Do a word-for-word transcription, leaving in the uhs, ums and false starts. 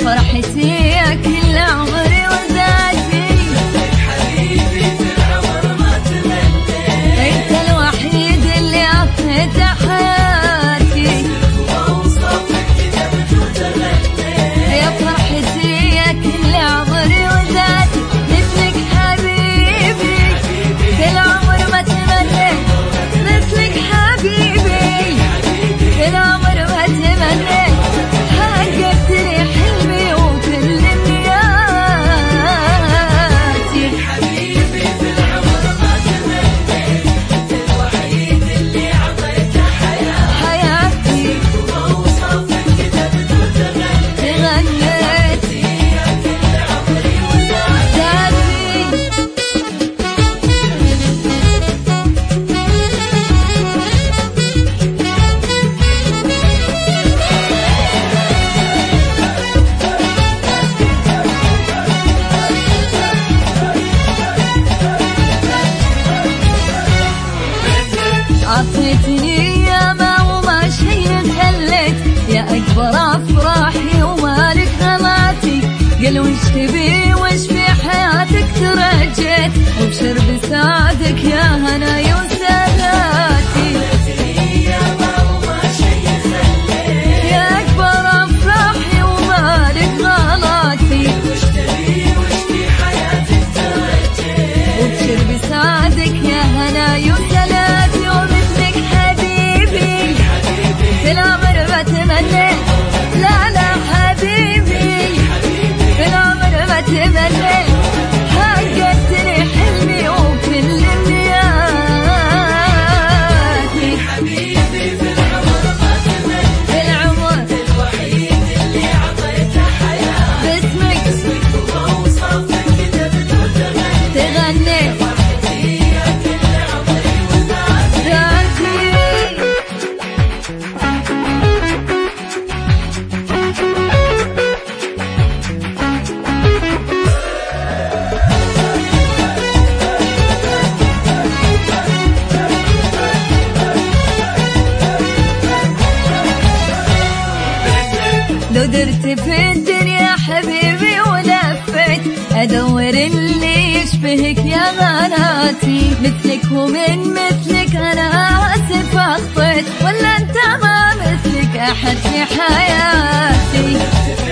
فرحتي يا كل عمري وذاتي، حبيبي في العمر ما تمنيت، انت الوحيد اللي عطيت حياتي، وأوصافك كتبت وتغنيت، يا فرحتي يا كل عمري وذاتي، مثلك حبيبي في العمر ما تمنيت، مثلك حبيبي في العمر ما تمنيت، حققت لي حلمي وكل امنياتي. حبيبي في العمر ما تمنيت، الوحيد اللي عطيته حياتي، حياتي وأوصافك كتبت وتغنيت، تغنيت يا كل عمري وذاتي. عطيتني يا ما وما شي خليت، يا أكبر أفراحي ومالك غلاتي، قل وش تبي وش في حياتك ترجيت، وبشر بسعدك يا هناي وساداتي، يا ماما شي خليت، يا أكبر أفراحي ومالك غلاتي، وش تبي وش في حياتك ترجيت، وبشر بسعدك يا هناي وساداتي، ومثلك حبيبي في العمر ما تمنيت، لا لا حبيبي في العمر ما تمنيت، حققت لي حلمي وكل امنياتي. حبيبي في العمر ما تمنيت، في العمر الوحيد اللي عطيته حياتي، باسمك وأوصافك كتبت وتغنيت، تغنيت فرحتي يا كل عمري وذاتي. ذاتي. لو درت في الدنيا حبيبي ولفيت، ادور اللي يشبهك يا غناتي، مثلك ومن مثلك انا اسف اخطيت، ولا انت ما مثلك احد في حياتي.